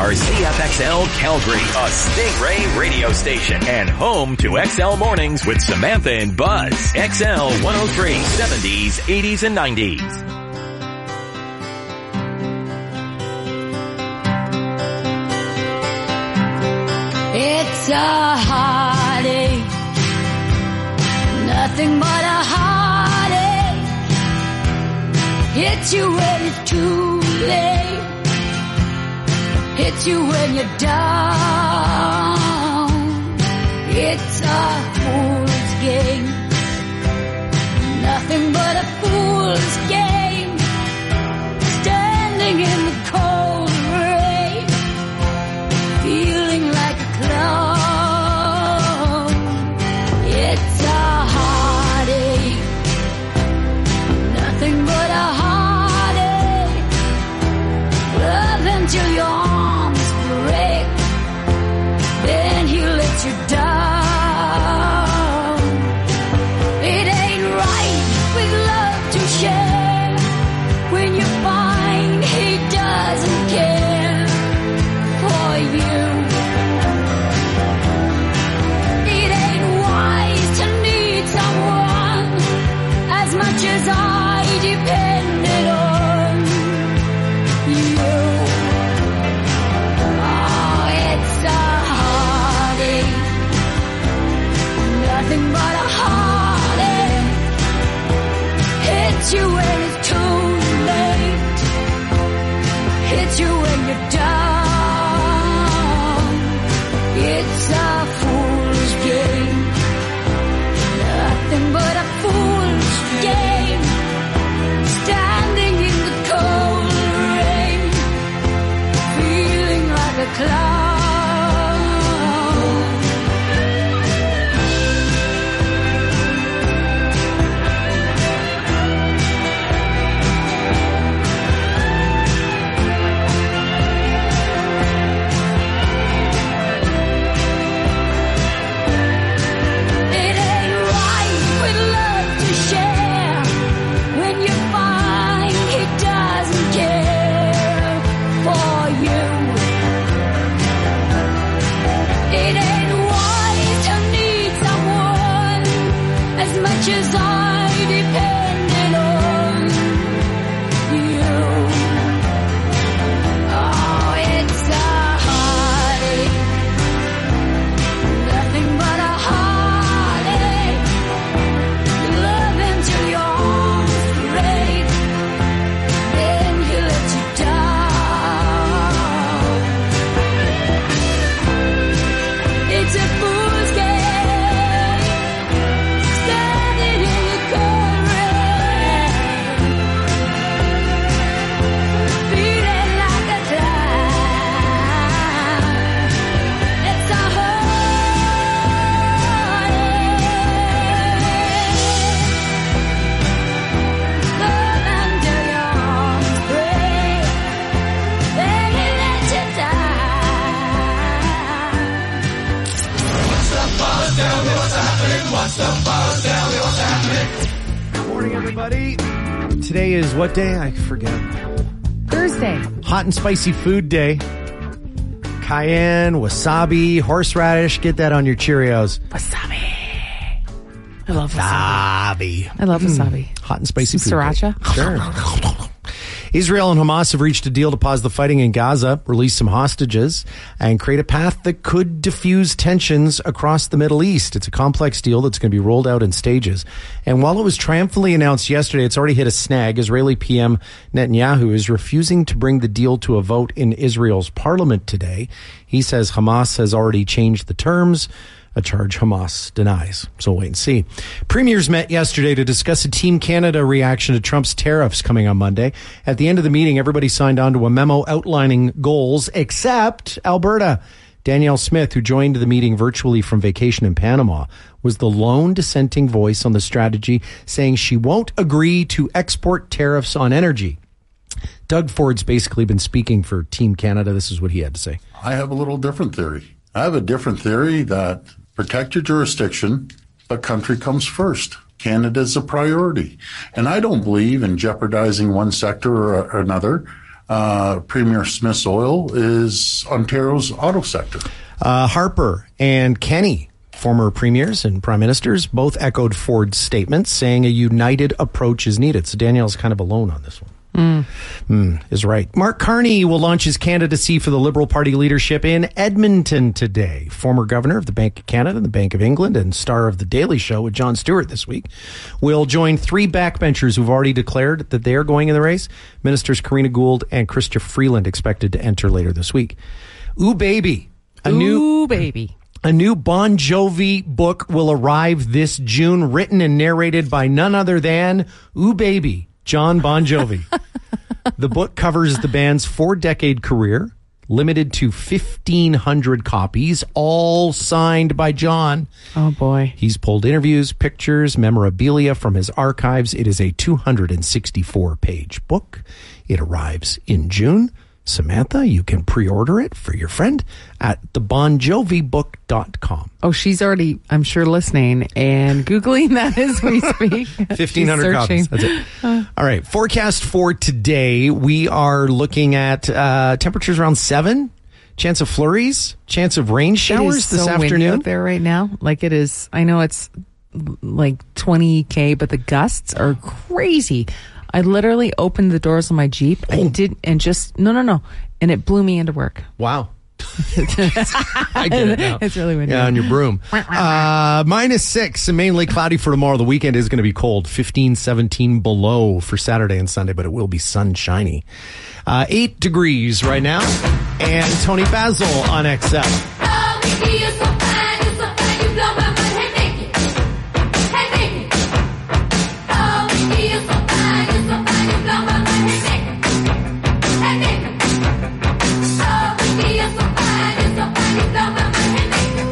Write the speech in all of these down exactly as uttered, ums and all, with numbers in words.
are C F X L Calgary, a Stingray radio station, and home to X L Mornings with Samantha and Buzz. X L one oh three, seventies, eighties, and nineties. It's a heartache, nothing but a heartache. Hits you when it's too late, hits you when you're down. It's a fool's game, nothing but a fool's game. Standing in the cold rain, feeling like a clown. It's a heartache, nothing but a heartache. Love until your arms break, then he lets you down. It ain't right with love to share when you find he doesn't care for you. It ain't wise to need someone as much as I depended on you. Oh, it's a heartache, nothing but a heartache. Hits you when it's too late, hits you when you're down. It's a fool's game, nothing but a fool's game. Standing in the cold rain, feeling like a clown. It ain't right with love to share when you find he doesn't care for you. It ain't wise to need someone as much as I depended on you. Oh, it's a heartache, nothing but a heartache. You love him till your arms break, then he lets you down. It's a fool's game, standing in the cold rain, feeling like a clown. It's a heartache, love until your arms break, then he lets you down. Good morning, everybody. Today is what day? I forget. Thursday. Hot and spicy food day. Cayenne, wasabi, horseradish. Get that on your Cheerios. Wasabi. I love wasabi. Wasabi. I love wasabi. Hot and spicy Some food sriracha. day. Sure. Israel and Hamas have reached a deal to pause the fighting in Gaza, release some hostages, and create a path that could diffuse tensions across the Middle East. It's a complex deal that's going to be rolled out in stages. And while it was triumphantly announced yesterday, it's already hit a snag. Israeli P M Netanyahu is refusing to bring the deal to a vote in Israel's parliament today. He says Hamas has already changed the terms, a charge Hamas denies. So wait and see. Premiers met yesterday to discuss a Team Canada reaction to Trump's tariffs coming on Monday. At the end of the meeting, everybody signed on to a memo outlining goals, except Alberta. Danielle Smith, who joined the meeting virtually from vacation in Panama, was the lone dissenting voice on the strategy, saying she won't agree to export tariffs on energy. Doug Ford's basically been speaking for Team Canada. This is what he had to say. I have a little different theory. I have a different theory that protect your jurisdiction, but country comes first. Canada is a priority. And I don't believe in jeopardizing one sector or another uh, Premier Smith's Oil is Ontario's auto sector. Uh, Harper and Kenney, former premiers and prime ministers, both echoed Ford's statements, saying a united approach is needed. So Danielle's kind of alone on this one. Mm. Mm, is right. Mark Carney will launch his candidacy for the Liberal Party leadership in Edmonton today. Former governor of the Bank of Canada and the Bank of England and star of The Daily Show with Jon Stewart this week will join three backbenchers who've already declared that they are going in the race. Ministers Karina Gould and Chrystia Freeland expected to enter later this week. Ooh, baby. A Ooh, new baby. A new Bon Jovi book will arrive this June, written and narrated by none other than Ooh, baby, John Bon Jovi. The book covers the band's four-decade career, limited to fifteen hundred copies, all signed by John. Oh, boy. He's pulled interviews, pictures, memorabilia from his archives. It is a two hundred sixty-four page book. It arrives in June. Samantha, you can pre-order it for your friend at the bon jovi book dot com. Oh, she's already, I'm sure, listening and Googling that as we speak. fifteen hundred copies. That's it. All right. Forecast for today. We are looking at uh, temperatures around seven. Chance of flurries. Chance of rain showers it is this so windy afternoon. out there right now. Like it is, I know it's like twenty K, but the gusts are crazy. I literally opened the doors of my Jeep. Oh. I did, and just, no, no, no. And it blew me into work. Wow. I get it now. It's really windy. Yeah, on your broom. Uh, minus six and mainly cloudy for tomorrow. The weekend is going to be cold. fifteen, seventeen below for Saturday and Sunday, but it will be sunshiny. Uh, eight degrees right now. And Tony Basil on X L. Oh, Mickey, you're so fine, you're so fine, you blow my mind. Hey, Mickey. Hey, Mickey. Oh, Mickey, you're so fine, you're so fine, you blow my mind. Hey, Mickey. Hey, Mickey. Oh, Mickey, you're so fine, you're so fine, you blow my mind. Hey, Mickey.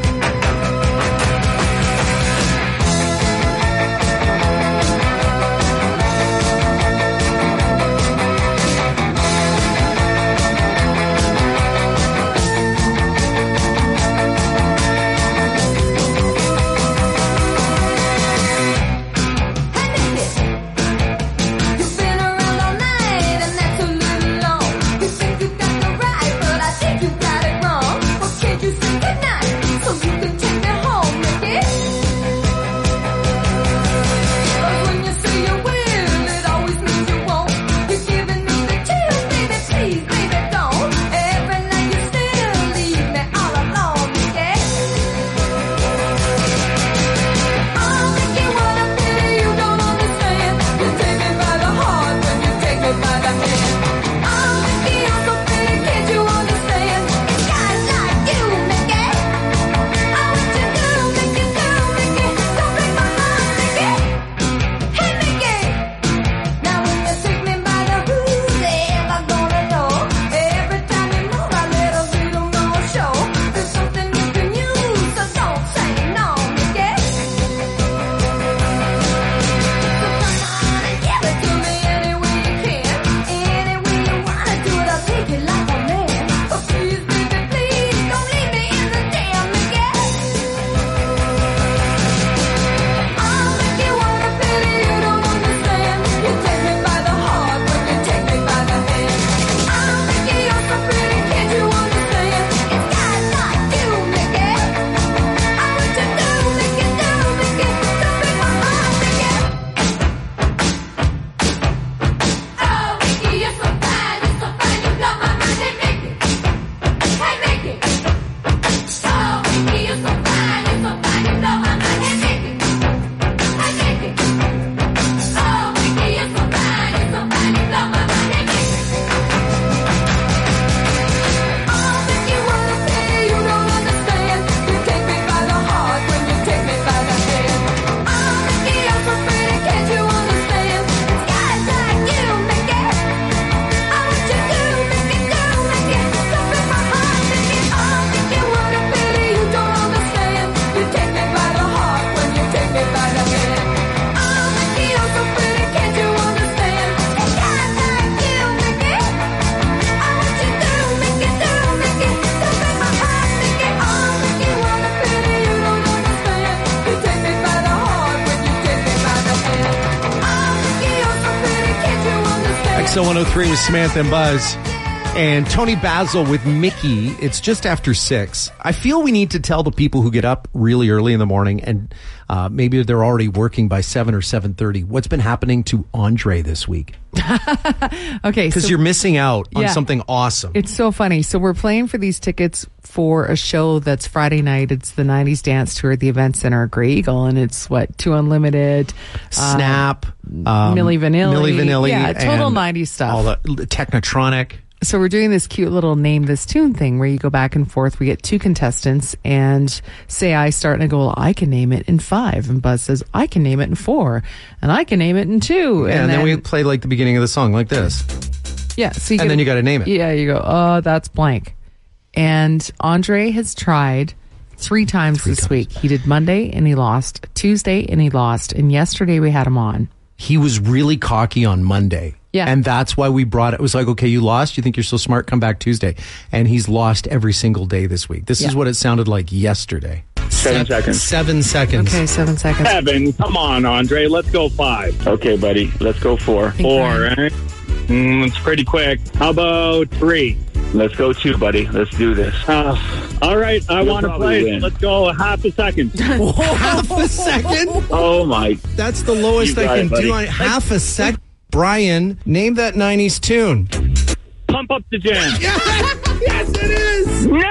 X L one oh three with Samantha and Buzz. And Tony Basil with Mickey. It's just after six. I feel we need to tell the people who get up really early in the morning and uh, maybe they're already working by seven or seven thirty. What's been happening to Andre this week? Okay. Because so, you're missing out on yeah, something awesome. It's so funny. So we're playing for these tickets for a show that's Friday night. It's the nineties Dance Tour at the Event Center at Grey Eagle. And it's what? Two Unlimited. Snap. Um, um, Milli Vanilli. Milli Vanilli. Yeah, total and nineties stuff. All the Technotronic. So we're doing this cute little name this tune thing where you go back and forth. We get two contestants and say I start and I go, well, I can name it in five. And Buzz says, I can name it in four. And I can name it in two. Yeah, and, and then, then we play like the beginning of the song like this. Yeah. So you and gotta, then you got to name it. Yeah. You go, oh, that's blank. And Andre has tried three times three this times. week. He did Monday and he lost, Tuesday and he lost. And yesterday we had him on. He was really cocky on Monday. Yeah. And that's why we brought it. It was like, okay, you lost. You think you're so smart? Come back Tuesday. And he's lost every single day this week. This Yeah. is what it sounded like yesterday. Seven seconds. Seven seconds. Okay. Seven seconds. Seven. Come on, Andre. Let's go five. Okay, buddy. Let's go four. Think Four, Ryan. right? Mm, it's pretty quick. How about three? Let's go two, buddy. Let's do this. Uh, all right. I You'll want to probably play. win. Let's go half a second. Half a second? Oh, my. That's the lowest You I got can it, buddy. do. On half a second. Brian, name that nineties tune. Pump up the jam. Yes, it is. No.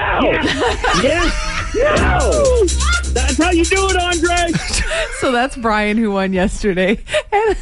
Yes. No. That's how you do it, Andre. So that's Brian who won yesterday. And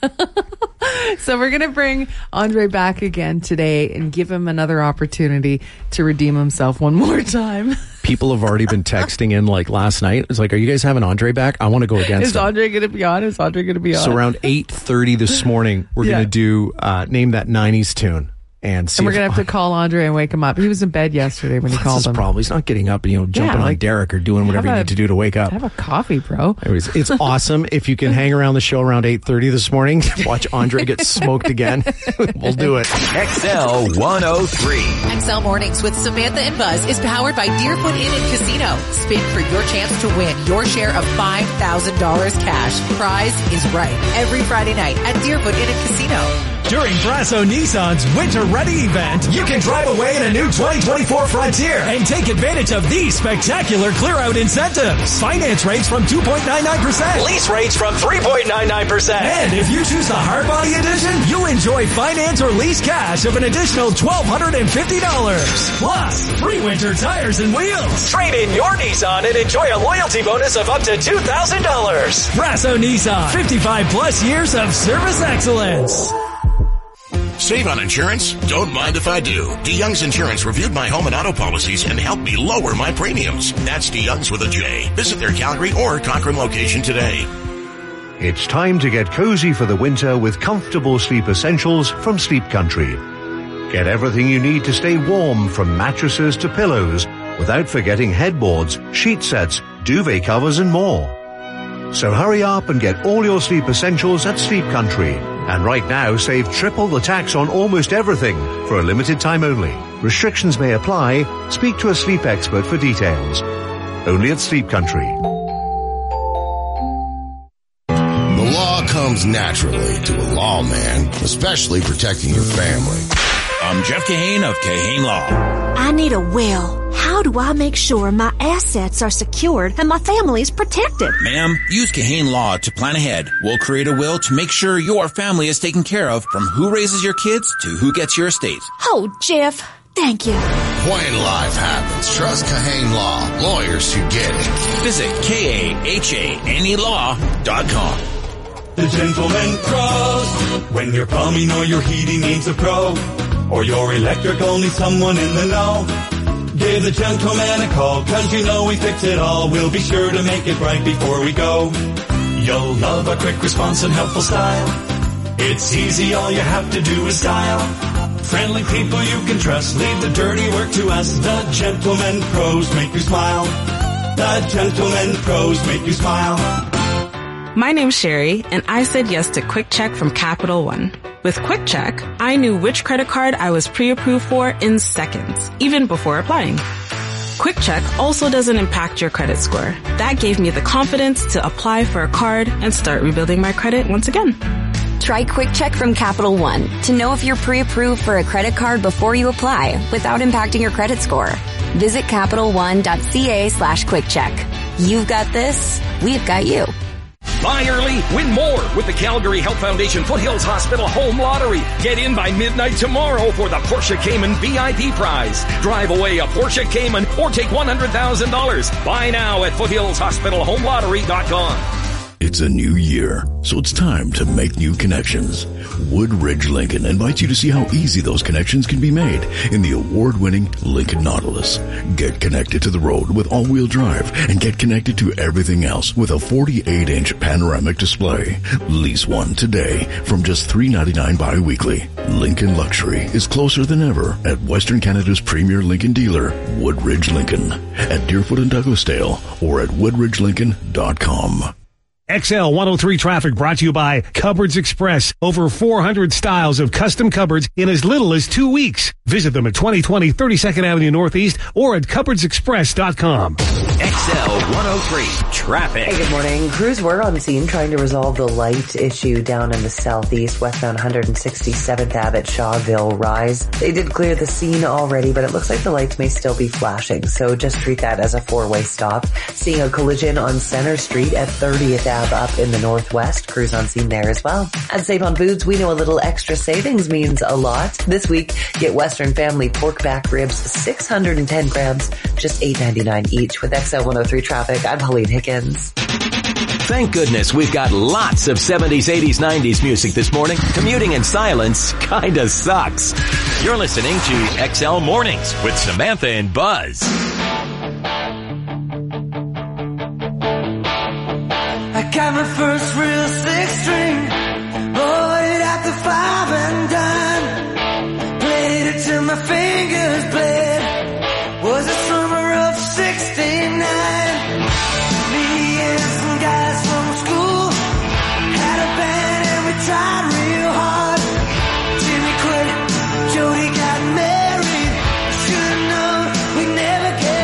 so we're going to bring Andre back again today and give him another opportunity to redeem himself one more time. People have already been texting in like last night. It's like, are you guys having Andre back? I want to go against Is him. Andre going to be on? Is Andre going to be on? So around eight thirty this morning, we're Yeah. going to do uh, name that nineties tune. And, see And we're if- going to have to call Andre and wake him up. He was in bed yesterday when you That's called his him. problem. He's not getting up and, you know, jumping on like, Derek or doing whatever you have need a- to do to wake up. Have a coffee, bro. Anyways, it's awesome. If you can hang around the show around eight thirty this morning, watch Andre get smoked again. We'll do it. X L one oh three. X L Mornings with Samantha and Buzz is powered by Deerfoot Inn and Casino. Spin for your chance to win your share of five thousand dollars cash. Prize is right every Friday night at Deerfoot Inn and Casino. During Brasso Nissan's Winter Ready event, you can drive away in a new twenty twenty-four Frontier and take advantage of these spectacular clear-out incentives. Finance rates from two point nine nine percent. Lease rates from three point nine nine percent. And if you choose the Hardbody Edition, you'll enjoy finance or lease cash of an additional twelve fifty dollars. Plus, free winter tires and wheels. Trade in your Nissan and enjoy a loyalty bonus of up to two thousand dollars. Brasso Nissan, fifty-five plus years of service excellence. Save on insurance? Don't mind if I do. DeYoung's Insurance reviewed my home and auto policies and helped me lower my premiums. That's DeYoung's with a J. Visit their Calgary or Cochrane location today. It's time to get cozy for the winter with comfortable sleep essentials from Sleep Country. Get everything you need to stay warm, from mattresses to pillows, without forgetting headboards, sheet sets, duvet covers and more. So hurry up and get all your sleep essentials at Sleep Country. And right now, save triple the tax on almost everything for a limited time only. Restrictions may apply. Speak to a sleep expert for details. Only at Sleep Country. The law comes naturally to a lawman, especially protecting your family. I'm Jeff Kahane of Kahane Law. I need a will. How do I make sure my assets are secured and my family's protected? Ma'am, use Kahane Law to plan ahead. We'll create a will to make sure your family is taken care of, from who raises your kids to who gets your estate. Oh, Jeff, thank you. When life happens, trust Kahane Law. Lawyers who get it. Visit K A H A N E law dot com. The Gentleman Pros. When your plumbing or your heating needs a pro, or your electrical needs someone in the know, give the Gentleman a call, cause you know we fix it all. We'll be sure to make it right before we go. You'll love our quick response and helpful style. It's easy, all you have to do is dial. Friendly people you can trust, leave the dirty work to us. The Gentleman Pros make you smile. The Gentleman Pros make you smile. My name's Sherry, and I said yes to Quick Check from Capital One. With Quick Check, I knew which credit card I was pre-approved for in seconds, even before applying. Quick Check also doesn't impact your credit score. That gave me the confidence to apply for a card and start rebuilding my credit once again. Try Quick Check from Capital One to know if you're pre-approved for a credit card before you apply without impacting your credit score. Visit CapitalOne.ca slash Quick Check. You've got this. We've got you. Buy early, win more with the Calgary Health Foundation Foothills Hospital Home Lottery. Get in by midnight tomorrow for the Porsche Cayman V I P prize. Drive away a Porsche Cayman or take one hundred thousand dollars. Buy now at foothills hospital home lottery dot com. It's a new year, so it's time to make new connections. Woodridge Lincoln invites you to see how easy those connections can be made in the award-winning Lincoln Nautilus. Get connected to the road with all-wheel drive and get connected to everything else with a forty-eight inch panoramic display. Lease one today from just three dollars and ninety-nine cents bi-weekly. Lincoln Luxury is closer than ever at Western Canada's premier Lincoln dealer, Woodridge Lincoln, at Deerfoot and Douglasdale or at woodridge lincoln dot com. X L one oh three traffic brought to you by Cupboards Express. Over four hundred styles of custom cupboards in as little as two weeks. Visit them at twenty twenty thirty-second Avenue Northeast or at cupboards express dot com. X L one oh three traffic. Hey, good morning. Crews were on scene trying to resolve the light issue down in the southeast, westbound one hundred sixty-seventh Ave at Shawville Rise. They did clear the scene already, but it looks like the lights may still be flashing, so just treat that as a four-way stop. Seeing a collision on Center Street at thirtieth Ave up in the northwest. Crews on scene there as well. At Save on Foods, we know a little extra savings means a lot. This week, get Western Family pork back ribs, six hundred ten grams, just eight ninety-nine each. With X L one oh three traffic, I'm Pauline Hickens. Thank goodness we've got lots of seventies, eighties, nineties music this morning. Commuting in silence kinda sucks. You're listening to X L Mornings with Samantha and Buzz. I got my first real six string, bought it at the five and dime, played it till my fingers bled, was the summer of sixty-nine, me and some guys from school, had a band and we tried real hard, Jimmy quit, Jody got married, should've known we'd never get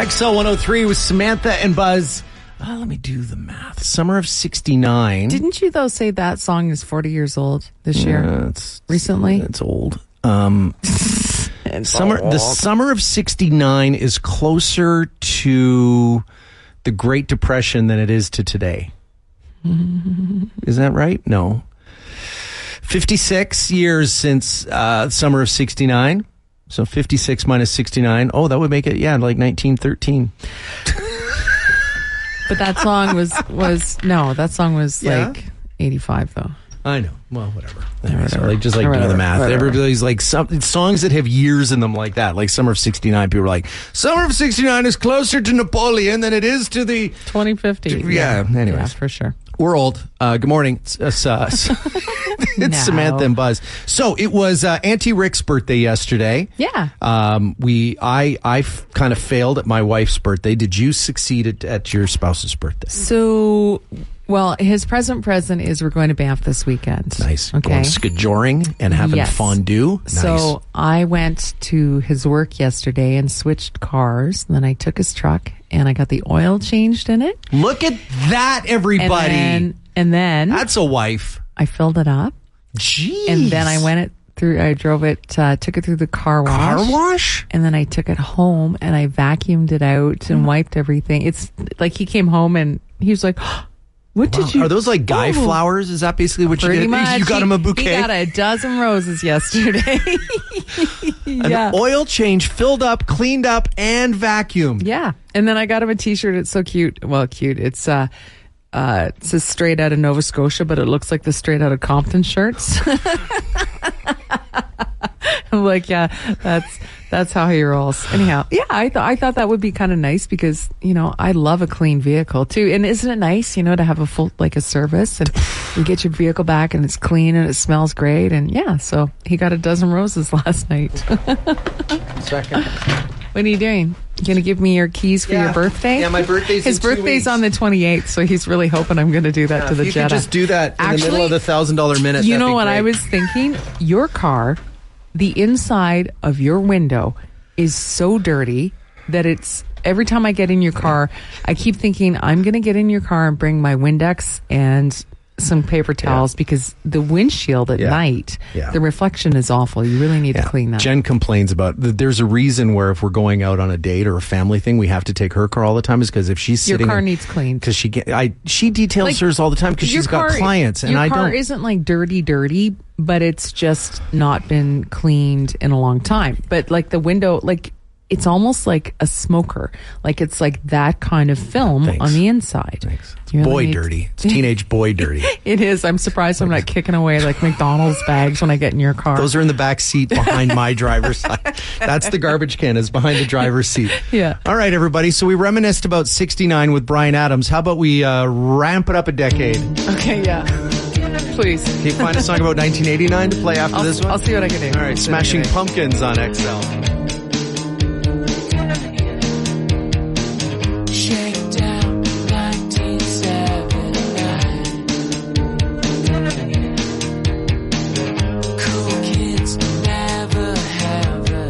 X L one oh three with Samantha and Buzz. Uh, let me do the math. Summer of sixty-nine. Didn't you, though, say that song is forty years old this year? Yeah, it's, recently? It's old. Um, summer, the summer of sixty-nine is closer to the Great Depression than it is to today. Is that right? No. fifty-six years since uh, summer of sixty-nine. So fifty-six minus sixty-nine. Oh, that would make it, yeah, like nineteen thirteen. But that song was, was no, that song was Yeah? like eighty-five, though. I know. Well, whatever. Anyway, so Whatever. like just like do Whatever. the math. Whatever. Everybody's like some songs that have years in them like that. Like Summer of sixty-nine, people are like, Summer of sixty-nine is closer to Napoleon than it is to the twenty fifty. Yeah. Anyways, Yeah, for sure. We're old. Uh, good morning. It's, it's, uh, it's No. Samantha and Buzz. So it was uh, Auntie Rick's birthday yesterday. Yeah. Um, we I I f- kind of failed at my wife's birthday. Did you succeed at, at your spouse's birthday? So, well, his present present is we're going to Banff this weekend. Nice. Okay. Going skijoring and having Yes. fondue. Nice. So I went to his work yesterday and switched cars. And then I took his truck and I got the oil changed in it. Look at that, everybody. And then, and then That's a wife. I filled it up. Jeez. And then I went it through, I drove it, uh, took it through the car wash. Car wash? And then I took it home and I vacuumed it out and wiped everything. It's like he came home and he was like, what Wow. did you... Are those like guy Oh. flowers? Is that basically what you Pretty did? much. You got He- him a bouquet? He got a dozen roses yesterday. yeah. An oil change, filled up, cleaned up, and vacuumed. Yeah. And then I got him a t-shirt. It's so cute. Well, cute. It's, uh, uh, it says straight out of Nova Scotia, but it looks like the straight out of Compton shirts. I'm like, yeah, that's, that's how he rolls. Anyhow, yeah, I thought, I thought that would be kind of nice because, you know, I love a clean vehicle too. And isn't it nice, you know, to have a full, like a service and you get your vehicle back and it's clean and it smells great. And yeah, so he got a dozen roses last night. Second. What are you doing? You gonna give me your keys for Yeah. your birthday? Yeah, my birthday's His in two birthday's weeks. on the twenty-eighth, so he's really hoping I'm gonna do that Yeah, to if the you Jetta. could just do that in Actually, the middle of the thousand dollar minute. you that'd know be what great. I was thinking? Your car, the inside of your window is so dirty that it's every time I get in your car, I keep thinking I'm gonna get in your car and bring my Windex and some paper towels because the windshield at Yeah. night, Yeah. the reflection is awful. You really need to clean that. Jen complains about th- there's a reason where if we're going out on a date or a family thing, we have to take her car all the time is because if she's Your sitting car in- needs cleaned. because she get I she details Like, hers all the time because your she's got car- clients and your I car don't. isn't like dirty, dirty, but it's just not been cleaned in a long time. But like the window, like it's almost like a smoker. Like it's like that kind of film Thanks. on the inside. Thanks. It's You really boy need- dirty. It's teenage boy dirty. It is. I'm surprised I'm not kicking away like McDonald's bags when I get in your car. Those are in the back seat behind my driver's side. That's the garbage can is behind the driver's seat. Yeah. All right, everybody. So we reminisced about sixty-nine with Bryan Adams. How about we uh, ramp it up a decade? Okay, yeah. Please. Can you find a song about nineteen eighty-nine to play after I'll, this one? I'll see what I can do. All right, See what I Smashing can do. Pumpkins on X L. Shakedown, nineteen seventy-nine. Cool kids never have a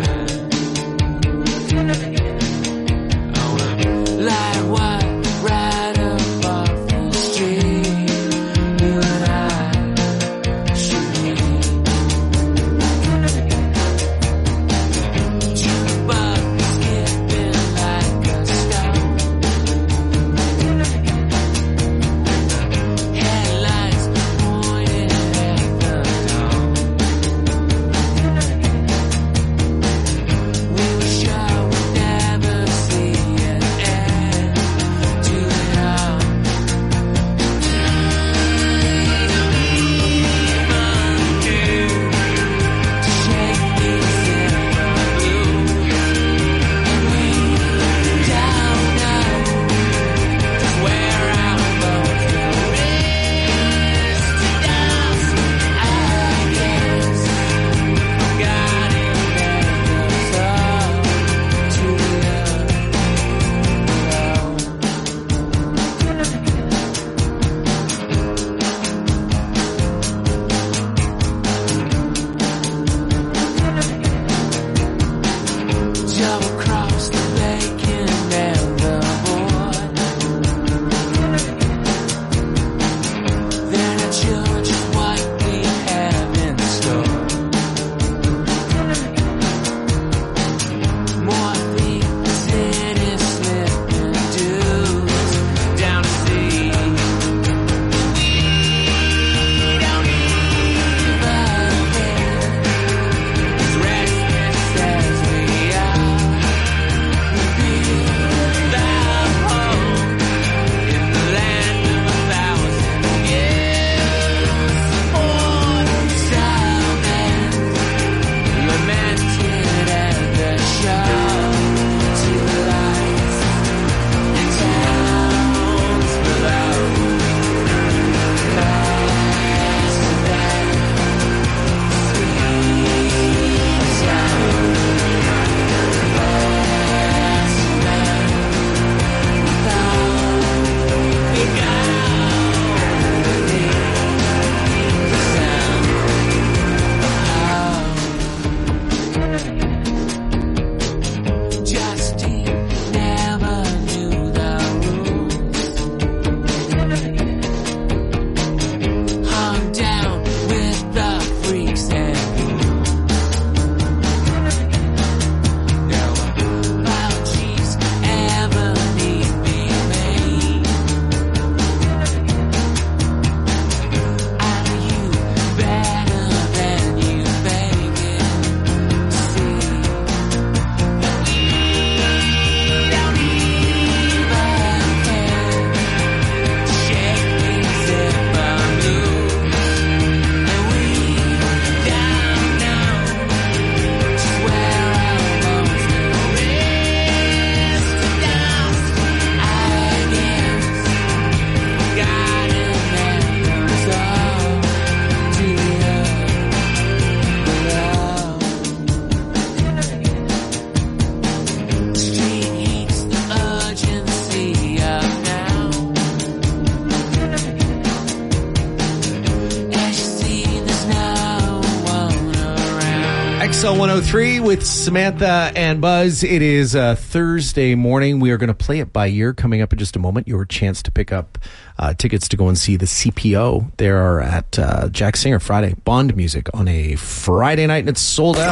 time. Light white right up off the street. You and I should meet. X L one oh three with Samantha and Buzz. It is uh, Thursday morning. We are going to play it by ear coming up in just a moment. Your chance to pick up uh, tickets to go and see the C P O. They are at uh, Jack Singer Friday. Bond music on a Friday night, and it's sold out.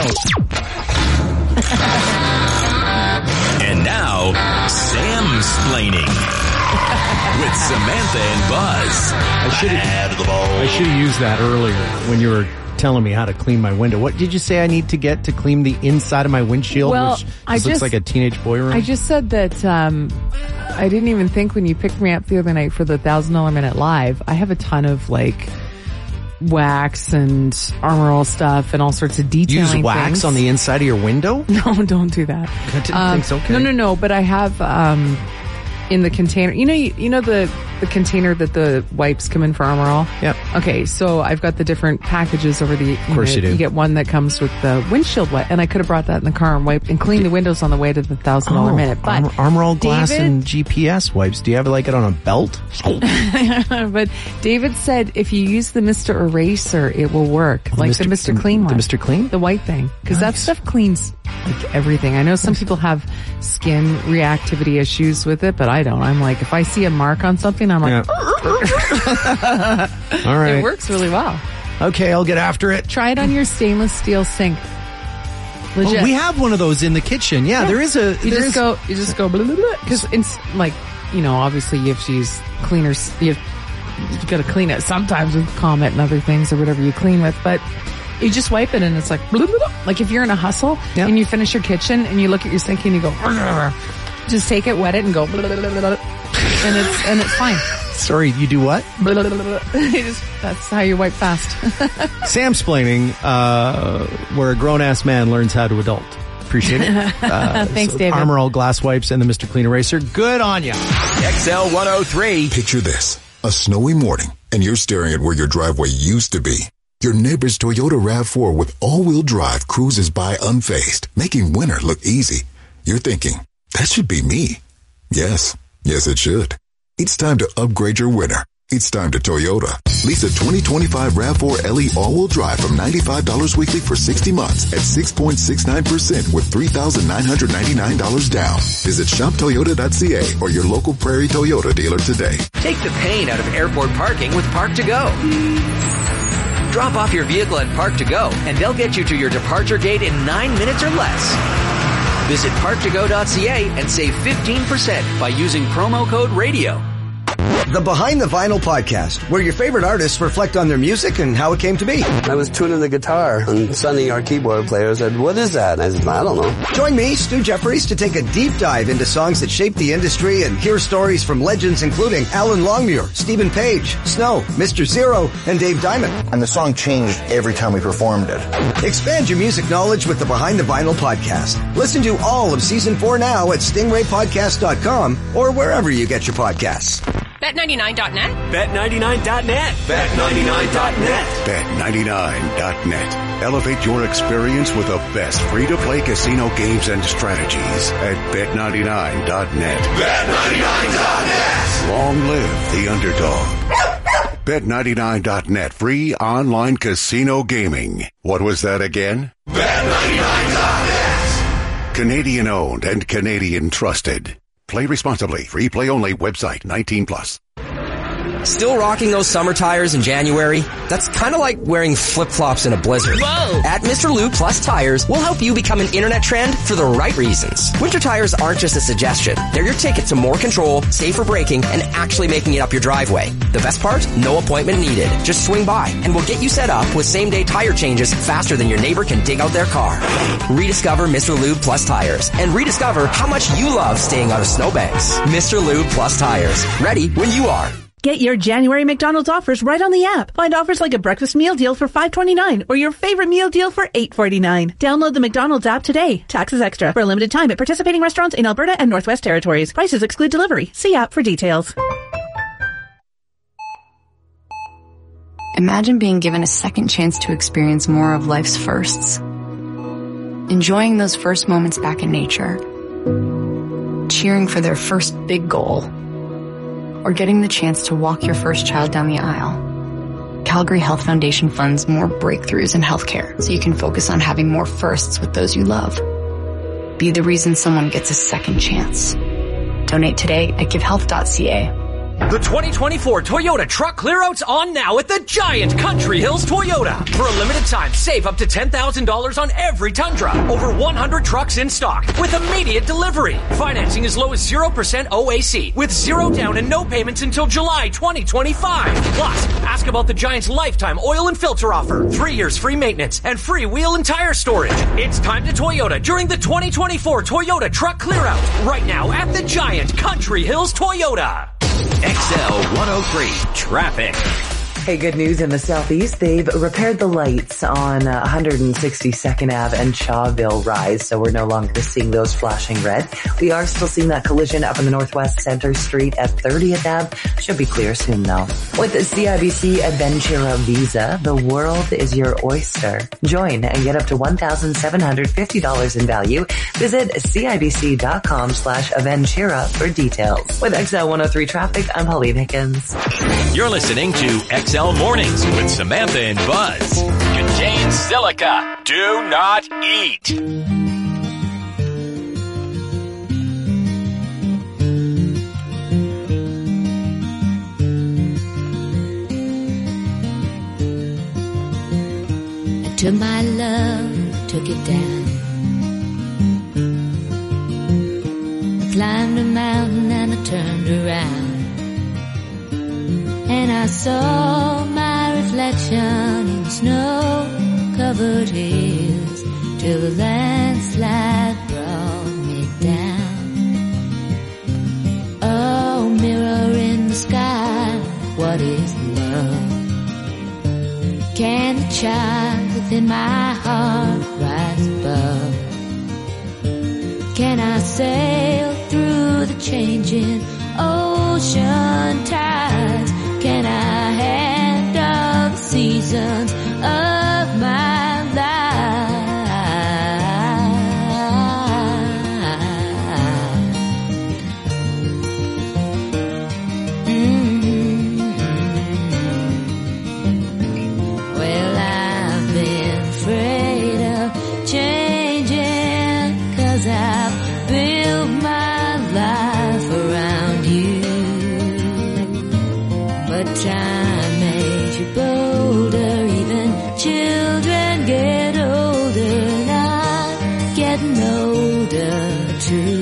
And now, Samsplaining with Samantha and Buzz. I should have I should have used that earlier when you were telling me how to clean my window. What did you say I need to get to clean the inside of my windshield, Well, which I just looks just- like a teenage boy room? I just said that um, I didn't even think when you picked me up the other night for the one thousand dollars Minute Live, I have a ton of like wax and Armor All stuff and all sorts of detailing Use wax things. on the inside of your window? No, don't do that. I didn't Um, think so. Okay. No, no, no. But I have um, in the container. You know, you, you know the the container that the wipes come in for Armor All. Yep. Okay, so I've got the different packages over the. You Of course know, you do. You get one that comes with the windshield wipe, and I could have brought that in the car and wiped and cleaned the windows on the way to the thousand dollar minute. But Armor, Armor All glass David- and G P S wipes. Do you have it like it on a belt? but David said if you use the Mister Eraser, it will work. Oh, like Mister the Mister the- Clean the one. Mister Clean? The white thing. Because that stuff cleans like everything. I know some people have skin reactivity issues with it, but I don't. I'm like, if I see a mark on something, I'm like, All right. it works really well. Okay, I'll get after it. Try it on your stainless steel sink. Legit. Oh, we have one of those in the kitchen. Yeah, there is a. You there just is- go, you just go, because it's like, you know, obviously you have to use cleaners. You have, you got to clean it sometimes with Comet and other things or whatever you clean with, but you just wipe it and it's like, like if you're in a hustle and you finish your kitchen and you look at your sink and you go, just take it, wet it, and go, and it's and it's fine. Sorry, you do what? You just, that's how you wipe fast. Samsplaining, uh, where a grown-ass man learns how to adult. Appreciate it. Uh, Thanks, so David. Armor All glass wipes and the Mister Clean Eraser. Good on you. X L one oh three. Picture this. A snowy morning, and you're staring at where your driveway used to be. Your neighbor's Toyota RAV four with all-wheel drive cruises by unfazed, making winter look easy. You're thinking, that should be me. Yes. Yes, it should. It's time to upgrade your winter. It's time to Toyota. Lease a twenty twenty-five RAV four L E all-wheel drive from ninety-five dollars weekly for sixty months at six point six nine percent with three thousand nine hundred ninety-nine dollars down. Visit shop toyota dot c a or your local Prairie Toyota dealer today. Take the pain out of airport parking with Park to Go. Drop off your vehicle at Park to Go, and they'll get you to your departure gate in nine minutes or less. Visit park to go dot c a and save fifteen percent by using promo code RADIO. The Behind the Vinyl podcast, where your favorite artists reflect on their music and how it came to be. I was tuning the guitar, and Sonny, our keyboard player, said, "What is that?" And I said, "I don't know." Join me, Stu Jeffries, to take a deep dive into songs that shaped the industry and hear stories from legends including Alan Longmuir, Stephen Page, Snow, Mister Zero, and Dave Diamond. And the song changed every time we performed it. Expand your music knowledge with the Behind the Vinyl podcast. Listen to all of season four now at stingray podcast dot com or wherever you get your podcasts. bet ninety-nine dot net. bet ninety-nine dot net. bet ninety-nine dot net. bet ninety-nine dot net. Elevate your experience with the best free-to-play casino games and strategies at bet ninety-nine dot net. bet ninety-nine dot net. Long live the underdog. bet ninety-nine dot net, free online casino gaming. What was that again? bet ninety-nine dot net. Canadian owned and Canadian trusted. Play responsibly. Free play only. Website nineteen plus. Still rocking those summer tires in January? That's kind of like wearing flip-flops in a blizzard. Whoa! At Mister Lube Plus Tires, we'll help you become an internet trend for the right reasons. Winter tires aren't just a suggestion. They're your ticket to more control, safer braking, and actually making it up your driveway. The best part? No appointment needed. Just swing by, and we'll get you set up with same-day tire changes faster than your neighbor can dig out their car. Rediscover Mister Lube Plus Tires, and rediscover how much you love staying out of snowbanks. Mister Lube Plus Tires. Ready when you are. Get your January McDonald's offers right on the app. Find offers like a breakfast meal deal for five twenty-nine or your favorite meal deal for eight forty-nine. Download the McDonald's app today. Taxes extra. For a limited time at participating restaurants in Alberta and Northwest Territories. Prices exclude delivery. See app for details. Imagine being given a second chance to experience more of life's firsts. Enjoying those first moments back in nature. Cheering for their first big goal. Or getting the chance to walk your first child down the aisle. Calgary Health Foundation funds more breakthroughs in healthcare so you can focus on having more firsts with those you love. Be the reason someone gets a second chance. Donate today at give health dot c a. The twenty twenty-four Toyota Truck Clearout's on now at the Giant Country Hills Toyota. For a limited time, save up to ten thousand dollars on every Tundra. Over one hundred trucks in stock with immediate delivery. Financing as low as zero percent O A C with zero down and no payments until July twenty twenty-five. Plus, ask about the Giant's lifetime oil and filter offer. Three years free maintenance and free wheel and tire storage. It's time to Toyota during the twenty twenty-four Toyota Truck Clearout. Right now at the Giant Country Hills Toyota. X L one oh three Traffic. Hey, good news in the southeast. They've repaired the lights on uh, one sixty-second Avenue and Shawville Rise, so we're no longer seeing those flashing red. We are still seeing that collision up in the northwest Center Street at thirtieth Avenue. Should be clear soon, though. With the C I B C Aventura Visa, the world is your oyster. Join and get up to one thousand seven hundred fifty dollars in value. Visit cibc.com slash Aventura for details. With X L one oh three Traffic, I'm Pauline Hickens. You're listening to X L Mornings with Samantha and Buzz. Contains silica. Do not eat. I took my love, took it down. I climbed a mountain and I turned around. And I saw my reflection in snow-covered hills till the landslide brought me down. Oh, mirror in the sky, what is love? Can the child within my heart rise above? Can I sail through the changing ocean tides? Can I handle the seasons of my life? Mm-hmm. Well, I've been afraid of changing 'cause I've built my life around you. But time makes you bolder, even children get older, and I'm getting older too.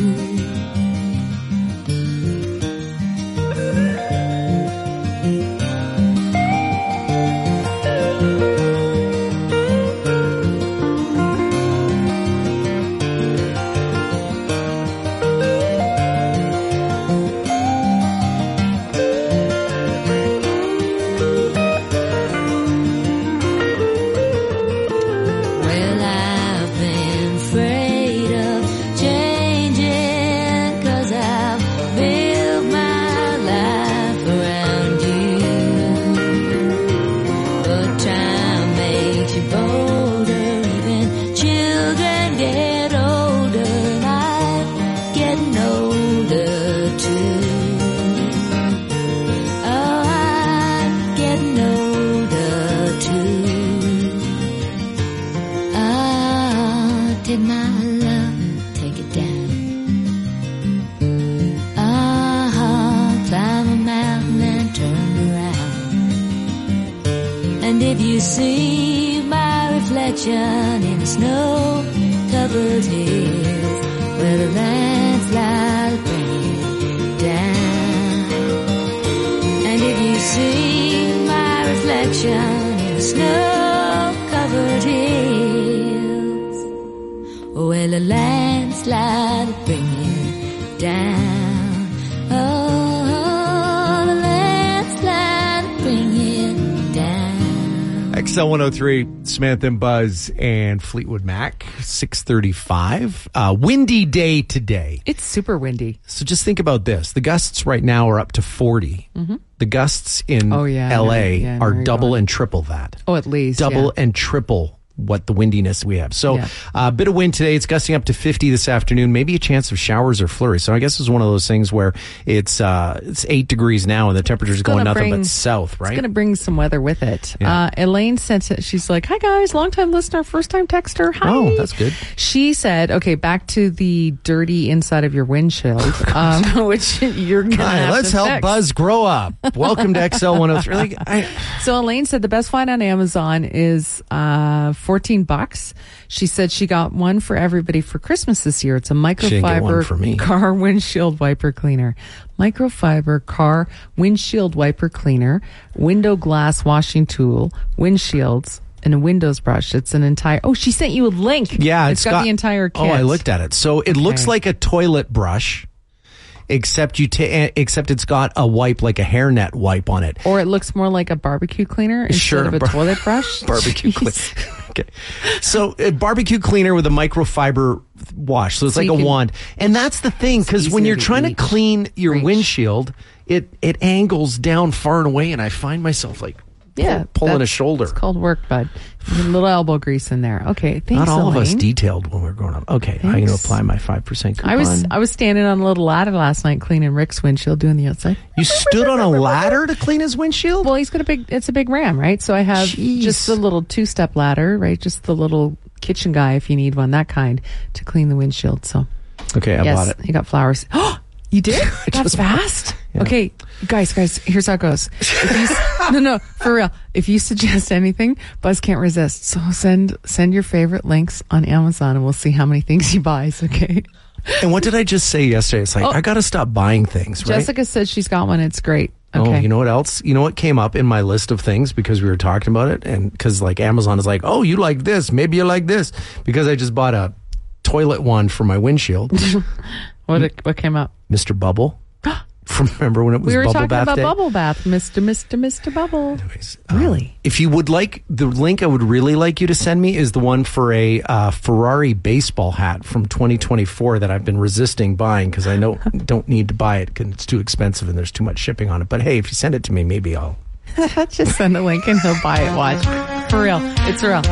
See my reflection in snow-covered hills where the landslide bring it down. And if you see my reflection in snow-covered hills, well, the landslide bring it down. Oh, the landslide bring it down. X L one oh three, Samantha and Buzz and Fleetwood Mac, six thirty-five. Uh, windy day today. It's super windy. So just think about this. The gusts right now are up to forty. Mm-hmm. The gusts in oh, yeah, L A yeah, yeah, are double and triple that. Oh, at least. Double yeah. and triple what the windiness we have. So a Yeah. uh, bit of wind today. It's gusting up to fifty this afternoon, maybe a chance of showers or flurries. So I guess it's one of those things where it's uh, it's eight degrees now and the temperature's going gonna nothing bring- but south, right? It's going to bring some weather with it. Yeah. Uh, Elaine sent it. She's like, hi, guys, long-time listener, first-time texter. Hi. Oh, that's good. She said, okay, back to the dirty inside of your windshield, um, which you're going to Hi, have let's to help fix. Buzz grow up. Welcome to X L one oh three. Like, I, So Elaine said the best find on Amazon is uh, fourteen bucks. She said she got one for everybody for Christmas this year. It's a She didn't get one for me. microfiber car windshield wiper cleaner. Microfiber car windshield wiper cleaner, window glass washing tool, windshields, and a Windows brush. It's an entire... Oh, she sent you a link. yeah, it's got, the entire kit. Oh, I looked at it. So it looks Okay. like a toilet brush, except you ta- except it's got a wipe, like a hairnet wipe on it. Or it looks more like a barbecue cleaner instead Sure, of a bar- toilet brush. Barbecue cleaner. Okay. So a barbecue cleaner with a microfiber wash. So it's So like you a can- wand. And that's the thing, because when easier you're to trying to reach. clean your windshield, it, it angles down far and away, and I find myself like pull- Yeah, pulling a that's- shoulder. It's called work, bud. A little elbow grease in there. Okay, thanks, Not all of us Elaine. detailed when we were growing up. Okay, I'm going to Thanks. apply my five percent coupon. I was I was standing on a little ladder last night cleaning Rick's windshield, doing the outside. You stood on a ladder to clean his windshield? Well, he's got a big. It's a big Ram, right? So I have Jeez. just the little two step ladder, right? Just the little kitchen guy, if you need one, that kind, to clean the windshield. So Okay, I yes, bought it. he got flowers. Oh, you did? That's just bought it. fast. Okay, guys, guys, here's how it goes. If you, s- no, no, for real. If you suggest anything, Buzz can't resist. So send send your favorite links on Amazon, and we'll see how many things he buys. Okay. And what did I just say yesterday? It's like, Oh. I got to stop buying things, right? Jessica said she's got one. It's great. Okay. Oh, you know what else? You know what came up in my list of things because we were talking about it? And because like Amazon is like, oh, you like this. Maybe you like this. Because I just bought a toilet wand for my windshield. What it, what came up? Mister Bubble. From remember when it was We were Bubble talking Bath about Day? Bubble Bath, Mister Mister Mister Bubble. Really? If you would like, the link I would really like you to send me is the one for a uh, Ferrari baseball hat from twenty twenty-four that I've been resisting buying because I know don't need to buy it because it's too expensive and there's too much shipping on it. But hey, if you send it to me, maybe I'll. Just send the link and he'll buy it. Watch. For real. It's real.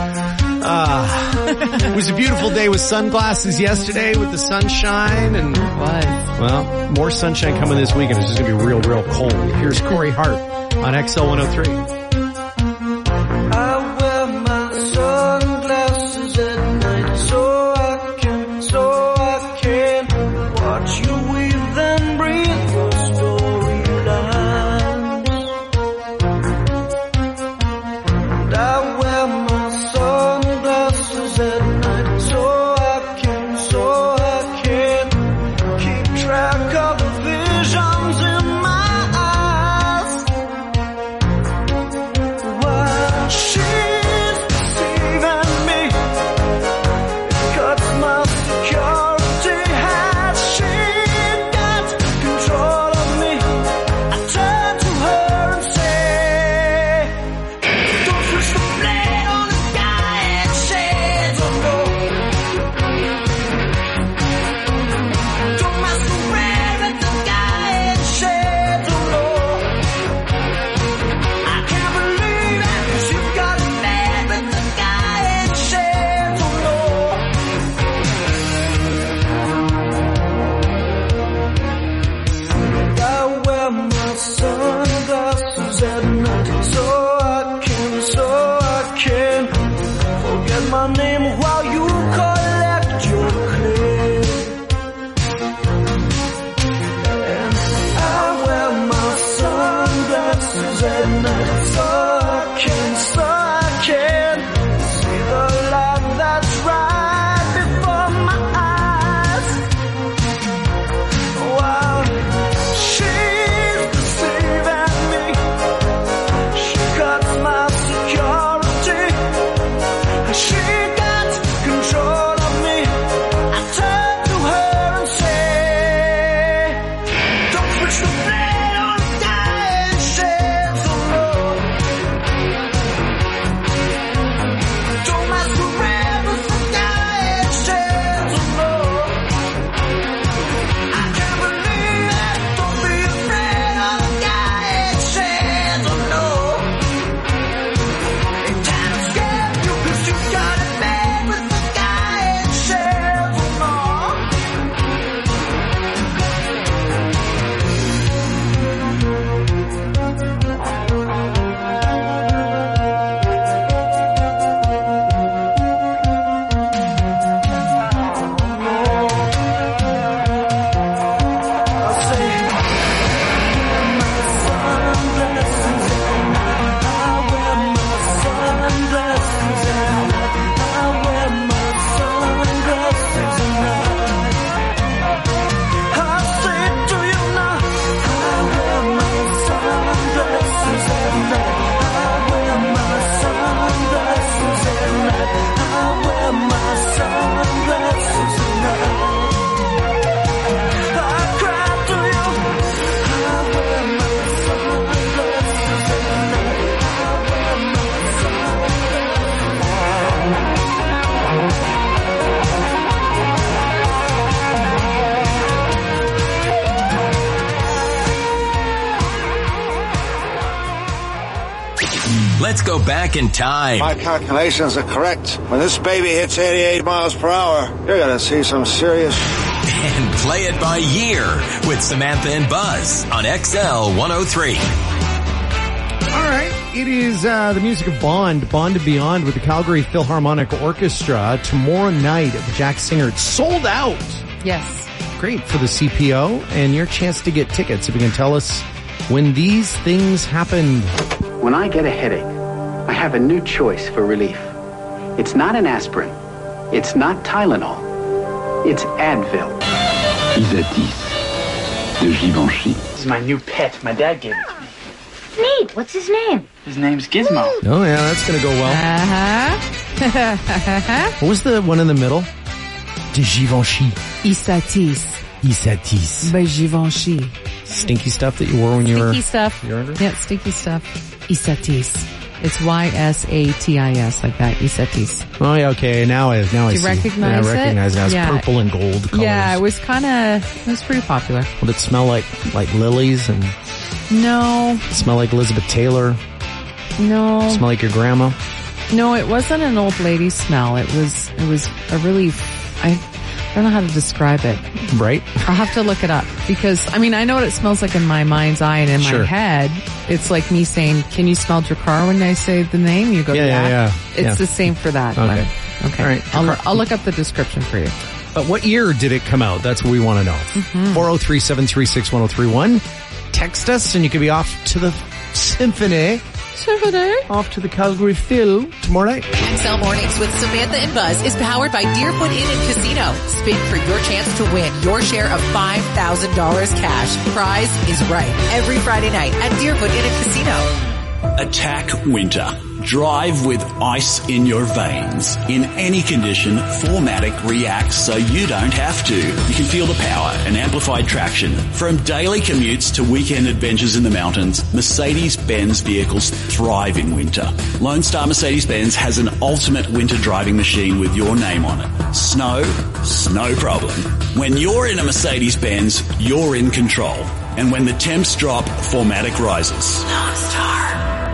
Uh, it was a beautiful day with sunglasses yesterday with the sunshine and it was. Well, more sunshine coming this weekend. It's just going to be real, real cold. Here's Corey Hart on X L one oh three. I wear my sunglasses at night so I can, so I can watch you weave and breathe your storylines. And I wear my sunglasses at night so I can, so I can keep track of the visions in my eyes. While she's deceiving me, cuts my security. Has she got control of me? I turn to her and say, don't push the blade on the guy and shades of gold. Don't masquerade at the guy and shades of gold. I can't believe it, you've got a man with the guy in shades of gold. I wear my sunglasses at night so I can, so I can forget my name while you collect your claim. And I wear my sunglasses at night so I can, so I can see the light that's right before my eyes. While she's deceiving me, she cuts my security. She got control of me. I turn to her and say, don't switch the blade on the guy in shades of gold. Let's go back in time. My calculations are correct. When this baby hits eighty-eight miles per hour, you're going to see some serious... And play it by year with Samantha and Buzz on X L one oh three. All right. It is uh, the music of Bond, Bond and Beyond with the Calgary Philharmonic Orchestra tomorrow night at the Jack Singer. It's sold out. Yes. Great for the C P O and your chance to get tickets. If you can tell us when these things happened. When I get a headache, I have a new choice for relief. It's not an aspirin. It's not Tylenol. It's Advil. Isatis de Givenchy. This is my new pet. My dad gave it to me. Neat. What's his name? His name's Gizmo. Oh, yeah, that's going to go well. Uh-huh. What was the one in the middle? De Givenchy. Isatis. Isatis. By Givenchy. Stinky stuff that you wore when you were... Stinky stuff. You were yeah, stinky stuff. Isatis. It's Y S A T I S, like that. Isatis. Oh, yeah, okay. Now I, now I Do you see. recognize yeah, I recognize it. It has Yeah. purple and gold colors. Yeah, it was kind of, it was pretty popular. Would it smell like, like lilies and No, smell like Elizabeth Taylor? no. Smell like your grandma? No, it wasn't an old lady smell. It was, it was a really, I don't know how to describe it. Right? I'll have to look it up because, I mean, I know what it smells like in my mind's eye and in Sure. my head. It's like me saying, can you smell Drakkar when I say the name? You go, Yeah, yeah. yeah, yeah. It's Yeah. the same for that. Okay. But, okay. All right. I'll, I'll look up the description for you. But what year did it come out? That's what we want to know. Mm-hmm. four oh three, seven three six, one oh three one. Text us and you can be off to the symphony. Symphony. Off to the Calgary Phil tomorrow night. X L Mornings with Samantha and Buzz is powered by Deerfoot Inn and Casino. Spin for your chance to win your share of five thousand dollars cash. Prize is right every Friday night at Deerfoot Inn and Casino. Attack winter. Drive with ice in your veins. In any condition, four matic reacts so you don't have to. You can feel the power and amplified traction. From daily commutes to weekend adventures in the mountains, Mercedes-Benz vehicles thrive in winter. Lone Star Mercedes-Benz has an ultimate winter driving machine with your name on it. Snow, no problem. When you're in a Mercedes-Benz, you're in control. And when the temps drop, four matic rises. Lone Star.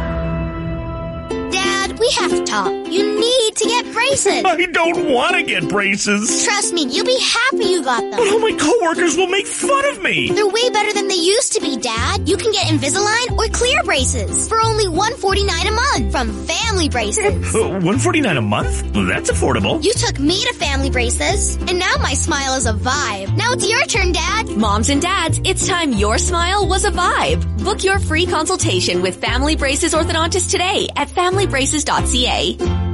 We have to talk. You need to get braces. I don't want to get braces. Trust me, you'll be happy you got them. But all my coworkers will make fun of me. They're way better than they used to be, Dad. You can get Invisalign or clear braces for only one hundred forty-nine dollars a month from Family Braces. Uh, one hundred forty-nine dollars a month? Well, that's affordable. You took me to Family Braces, and now my smile is a vibe. Now it's your turn, Dad. Moms and dads, it's time your smile was a vibe. Book your free consultation with Family Braces Orthodontist today at family braces dot c a.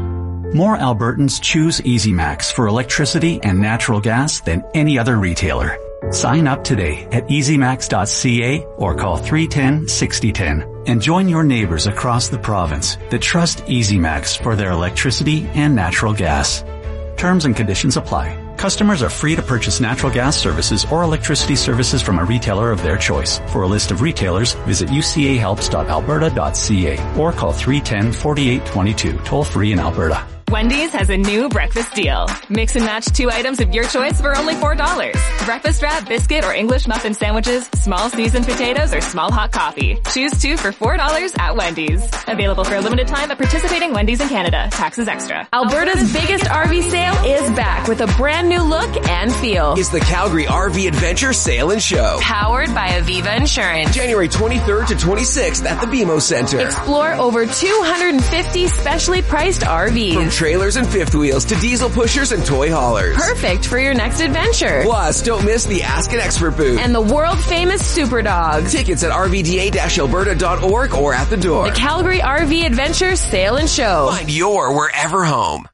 More Albertans choose EasyMax for electricity and natural gas than any other retailer. Sign up today at easy max dot c a or call three one zero, six zero one zero and join your neighbors across the province that trust EasyMax for their electricity and natural gas. Terms and conditions apply. Customers are free to purchase natural gas services or electricity services from a retailer of their choice. For a list of retailers, visit u c a helps dot alberta dot c a or call three one zero, four eight two two, toll free in Alberta. Wendy's has a new breakfast deal. Mix and match two items of your choice for only four dollars. Breakfast wrap, biscuit, or English muffin sandwiches, small seasoned potatoes, or small hot coffee. Choose two for four dollars at Wendy's. Available for a limited time at participating Wendy's in Canada. Taxes extra. Alberta's biggest R V sale is back with a brand new look and feel. It's the Calgary R V Adventure Sale and Show. Powered by Aviva Insurance. January twenty-third to twenty-sixth at the B M O Center. Explore over two hundred fifty specially priced R Vs. From trailers and fifth wheels to diesel pushers and toy haulers. Perfect for your next adventure. Plus, don't miss the Ask an Expert booth. And the world famous Super Dog. Tickets at r v d a dash alberta dot org or at the door. The Calgary R V Adventure Sale and Show. Find your wherever home.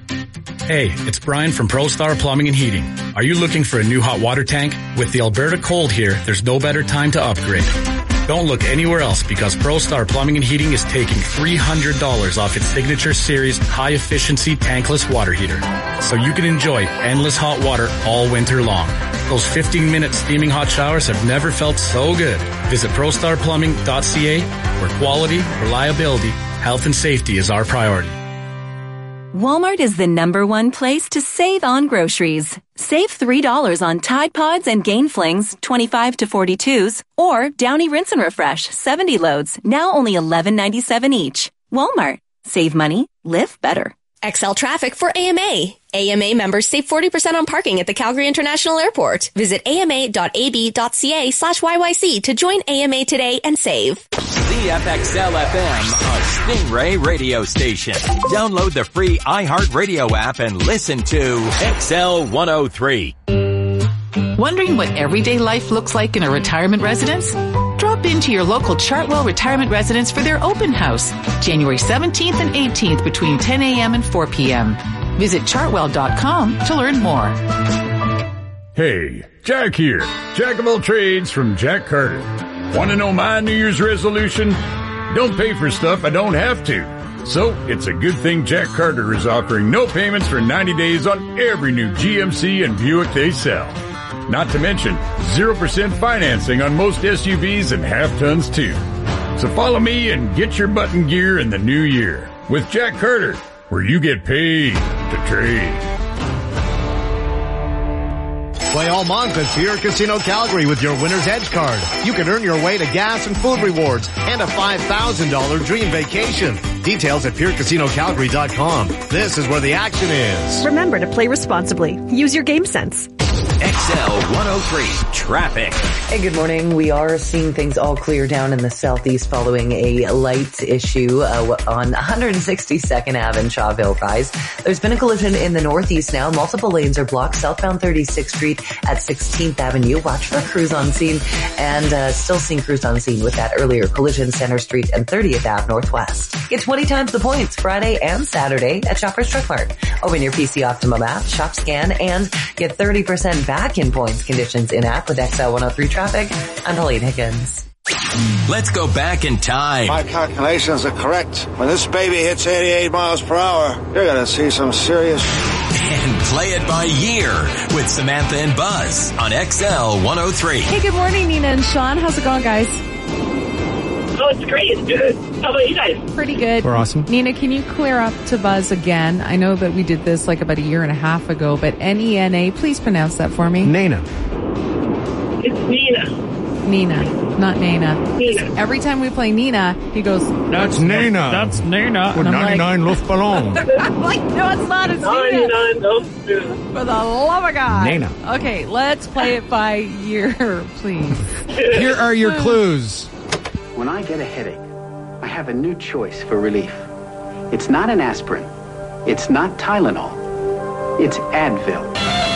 Hey, it's Brian from ProStar Plumbing and Heating. Are you looking for a new hot water tank? With the Alberta cold here, there's no better time to upgrade. Don't look anywhere else because ProStar Plumbing and Heating is taking three hundred dollars off its Signature Series high-efficiency tankless water heater. So you can enjoy endless hot water all winter long. Those fifteen-minute steaming hot showers have never felt so good. Visit pro star plumbing dot c a where quality, reliability, health, and safety is our priority. Walmart is the number one place to save on groceries. Save three dollars on Tide Pods and Gain Flings, twenty-five to forty-twos, or Downy Rinse and Refresh, seventy loads, now only eleven ninety-seven each. Walmart. Save money, live better. X L Traffic for A M A. A M A members save forty percent on parking at the Calgary International Airport. Visit ama.ab.ca slash YYC to join A M A today and save. C F X L F M, a Stingray radio station. Download the free iHeartRadio app and listen to X L one oh three. Wondering what everyday life looks like in a retirement residence? Drop into your local Chartwell Retirement Residence for their open house, January seventeenth and eighteenth between ten a.m. and four p.m. Visit chartwell dot com to learn more. Hey, Jack here. Jack of all trades from Jack Carter. Want to know my New Year's resolution? Don't pay for stuff I don't have to. So, it's a good thing Jack Carter is offering no payments for ninety days on every new G M C and Buick they sell. Not to mention, zero percent financing on most S U Vs and half-tons too. So follow me and get your button gear in the new year with Jack Carter, where you get paid to trade. Play all month at Pure Casino Calgary with your Winner's Edge card. You can earn your way to gas and food rewards and a five thousand dollars dream vacation. Details at pure casino calgary dot com. This is where the action is. Remember to play responsibly. Use your game sense. X L one oh three traffic. Hey, good morning. We are seeing things all clear down in the southeast following a light issue uh, on one sixty-second Avenue and Shawville Rise. There's been a collision in the northeast now. Multiple lanes are blocked southbound thirty-sixth Street at sixteenth Avenue. Watch for crews on scene, and uh, still seeing crews on scene with that earlier collision, Center Street and thirtieth Avenue Northwest. Get twenty times the points Friday and Saturday at Shoppers Truck Mart. Open your P C Optimum app, shop scan, and get thirty percent back in points. Conditions in app with X L one oh three traffic. I'm Pauline Higgins. Let's go back in time. My calculations are correct. When this baby hits eighty-eight miles per hour, you're gonna see some serious... And play it by year with Samantha and Buzz on X L one oh three. Hey, good morning, Nina and Sean. How's it going, guys? Oh, it's great. It's good. How about you guys? Pretty good. We're awesome. Nina, can you clear up to Buzz again? I know that we did this like about a year and a half ago, but N E N A, please pronounce that for me. Nina. It's Nina. Nina, not Nana. Nina. Every time we play Nina, he goes, That's Nina. That's Nina. With ninety-nine like, Luftballon. I'm like, no, it's not. It's ninety-nine Nina. For the love of God. Nina. Okay, let's play it by year, please. Here are your clues. When I get a headache, I have a new choice for relief. It's not an aspirin. It's not Tylenol. It's Advil.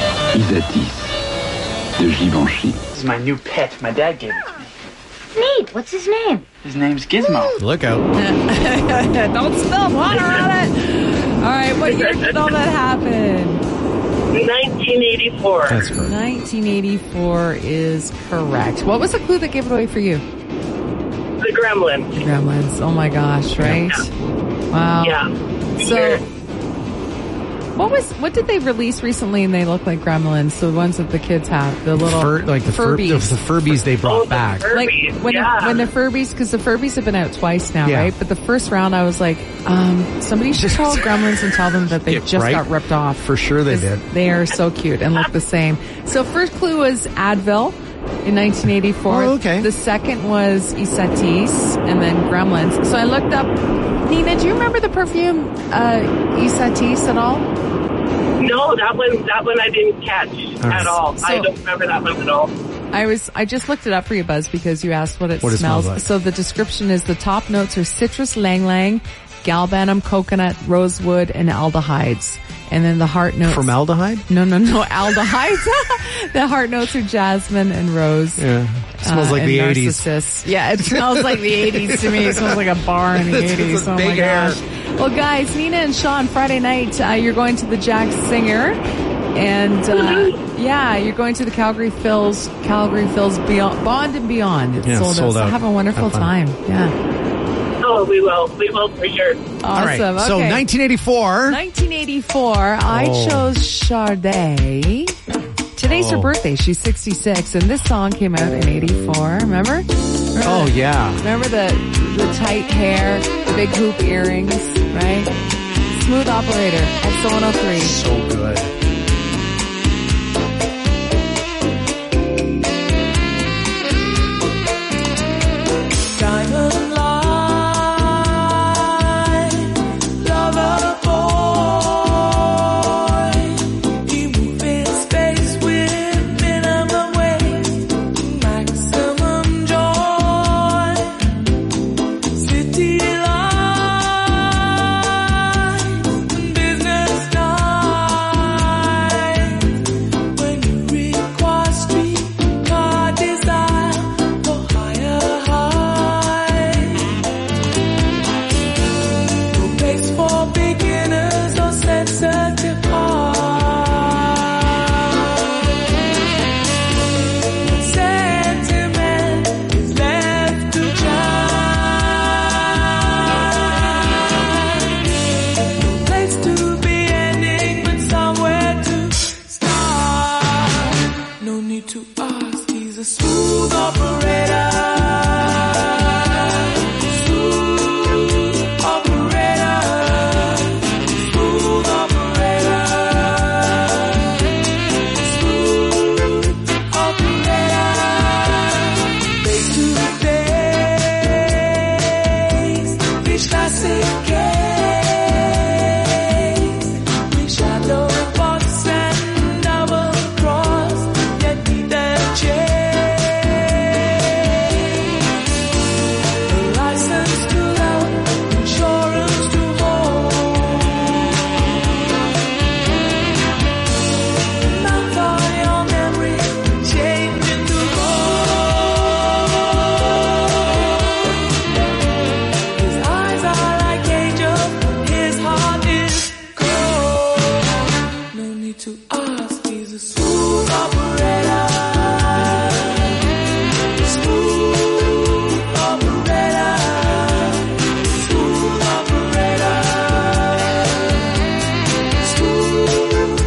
Isatis de Givenchy. This is my new pet. My dad gave it to me. Neat. What's his name? His name's Gizmo. Look out. Don't spill water on it. All right, what year did all that happen? nineteen eighty-four. That's correct. nineteen eighty-four is correct. What was the clue that gave it away for you? The Gremlins. The Gremlins. Oh my gosh, right? Yeah. Wow. Yeah. So, what was what did they release recently? And they look like Gremlins, the ones that the kids have, the little Fur, like the Furbies. Fur, the Furbies they brought Oh, the back. Furbies. Like when Yeah. the, when the Furbies, because the Furbies have been out twice now, Yeah. right? But the first round, I was like, um, somebody should call Gremlins and tell them that they Yeah, just right? got ripped off. For sure they did. They are so cute and look the same. So first clue was Advil in nineteen eighty-four. Oh, okay. The second was Isatis, and then Gremlins. So I looked up. Nina, do you remember the perfume uh, Isatis at all? No, that one, that one I didn't catch at all. So- I don't remember that one at all. I was I just looked it up for you, Buzz, because you asked what it, What it smells. smells like. So the description is the top notes are citrus lang lang, galbanum, coconut, rosewood, and aldehydes. And then the heart notes. Formaldehyde? No, no, no, aldehydes. The heart notes are jasmine and rose. Yeah. It smells uh, like and the eighties. narcissus. Yeah, it smells like the eighties to me. It smells like a bar in the It's eighties. a Oh big my hair. gosh. Well, guys, Nina and Sean, Friday night, uh, you're going to the Jack Singer. And, uh, yeah, you're going to the Calgary Phil's, Calgary Phil's Beyond, Bond and Beyond. It's Yeah, sold, sold out. So out. have a wonderful Have fun. time. Yeah. Oh, we will. We will for sure. Awesome. All right. Okay. So nineteen eighty-four. nineteen eighty-four, I Oh. chose Sade. Today's her Oh. birthday. She's sixty-six, and this song came out in eighty-four. Remember? Remember Oh, the- yeah. Remember the the tight hair, the big hoop earrings, right? Smooth Operator at one oh three. So good. Diamond line, lover boy. He moves in space with minimum waste, maximum joy. City life, business night. When you require streetcar desire for higher heights. No place for beginners or sensitive hearts. Sentiment is left to child. No place to be ending, but somewhere to start. No need to ask, he's a smooth operator. Smooth operator. Smooth operator. Smooth operator. Face to face, fish classic case. We shadow box and double cross, yet neither change. License to love, insurance to hold. Mouth on your memory, change into gold. His eyes are like angels, his heart is cold. No need to ask, he's a smooth operator. Smooth operator. Smooth operator. Smooth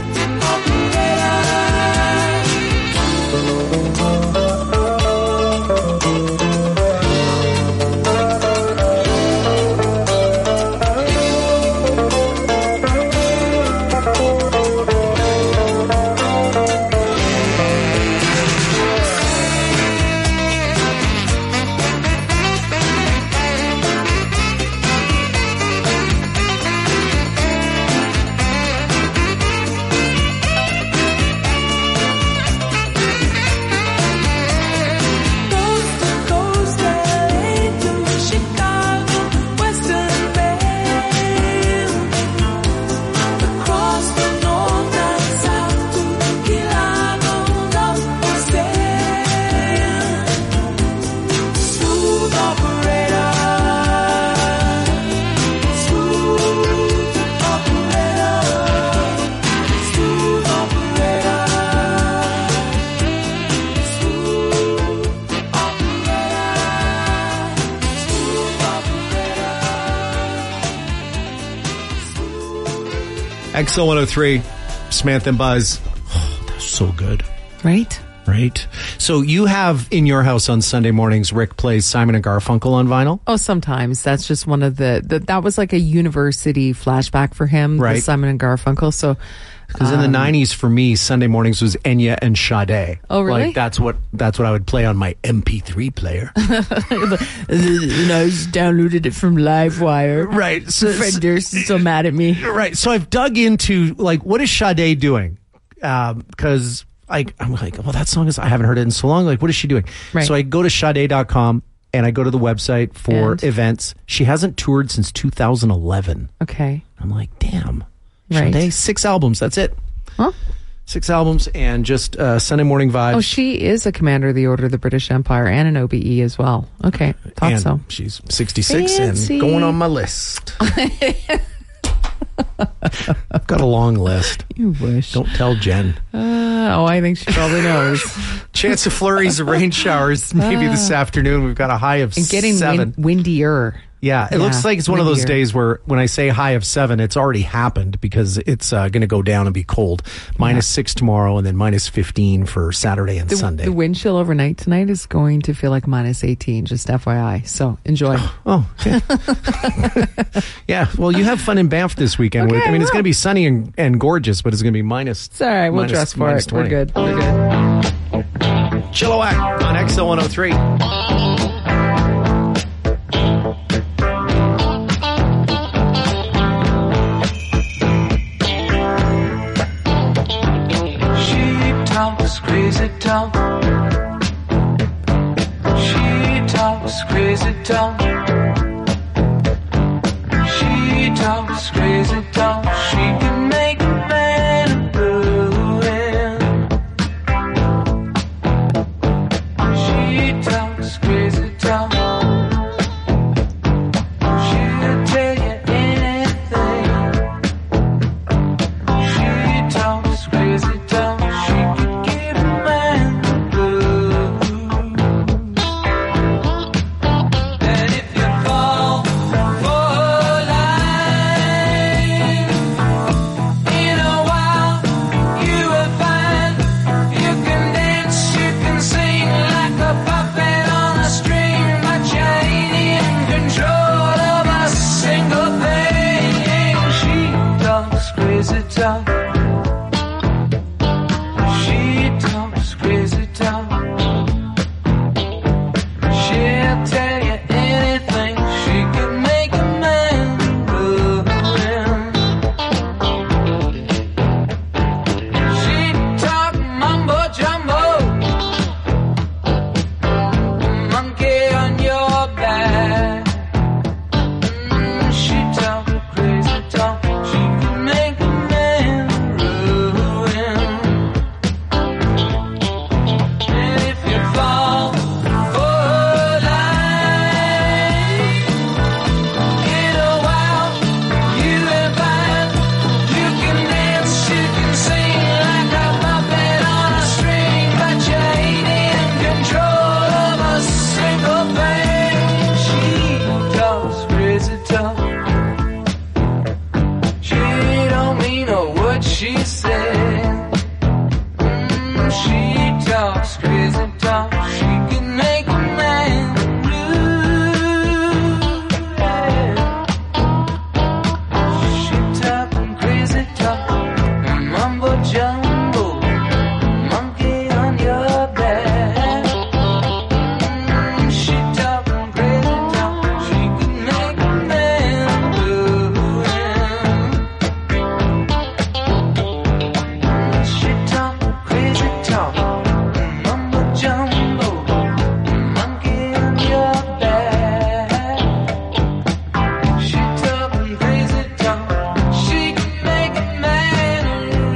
X L one oh three, Samantha and Buzz. Oh, that's so good. Right? Right. So you have in your house on Sunday mornings, Rick plays Simon and Garfunkel on vinyl? Oh, sometimes. That's just one of the, the that was like a university flashback for him, the Right. Simon and Garfunkel. So Because in the um, nineties, for me, Sunday mornings was Enya and Sade. Oh, really? Like that's what that's what I would play on my M P three player. and I just downloaded it from Livewire. Right. So, Fred Durst's so mad at me. Right. So I've dug into like what is Sade doing? Because like I'm like, well, that song is I haven't heard it in so long. Like, what is she doing? Right. So I go to Sade dot com and I go to the website for And? events. She hasn't toured since two thousand eleven. Okay. I'm like, damn. Right. Sade, six albums. That's it. Huh? Six albums and just uh, Sunday morning vibes. Oh, she is a commander of the Order of the British Empire and an O B E as well. Okay. Thought and so. She's sixty-six Fancy. and going on my list. I've got a long list. You wish. Don't tell Jen. Uh, oh, I think she probably knows. Chance of flurries, rain showers, maybe Ah. this afternoon. We've got a high of And getting seven. win- windier. Yeah, it Yeah, looks like it's one of those windier. days where when I say high of seven, it's already happened because it's uh, going to go down and be cold. Minus six tomorrow and then minus fifteen for Saturday and The, Sunday. the wind chill overnight tonight is going to feel like minus eighteen, just F Y I. So enjoy. Oh, yeah. Yeah, well, you have fun in Banff this weekend. Okay, I mean, I it's going to be sunny and, and gorgeous, but it's going to be minus. It's all right. We'll minus- dress for minus it. We're twenty. good. We're good. Chilliwack on X L one oh three. She talks crazy talk. She talks crazy talk. She talks crazy talk. She can make a man ruin. She talks crazy talk. She'll tell you anything. She talks crazy talk. She can give a man the blues. And if you fall for her line, in a while you will find you can dance, you can sing like a puppet on a string, but you ain't in control of a single thing. She talks crazy talk. She talks crazy talk. She'll tell you anything. She can make a man ruin. She talk mumbo jumbo, monkey on your back. Mm, she talk crazy talk. She can make a man ruin. And if you fall for her line, in a while you will find you can dance, you can sing like a puppet on a string, but you ain't in control of a single thing. She talks crazy talk. She don't mean a word she said. Mm, she talks crazy talk. She can make a man blue. She talking crazy talk. Mumbo jumbo, monkey on your back. Mm, she talking crazy talk. She can make a man blue. She talking crazy talk. Mumbo jumbo, monkey on your back. She talking crazy talk. She can make a man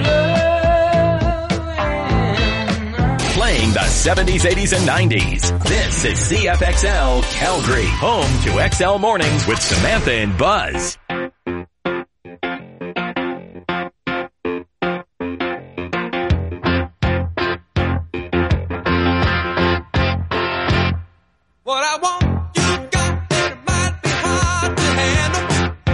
love. Playing the seventies, eighties, and nineties. This is C F X L Calgary, home to X L Mornings with Samantha and Buzz. What I want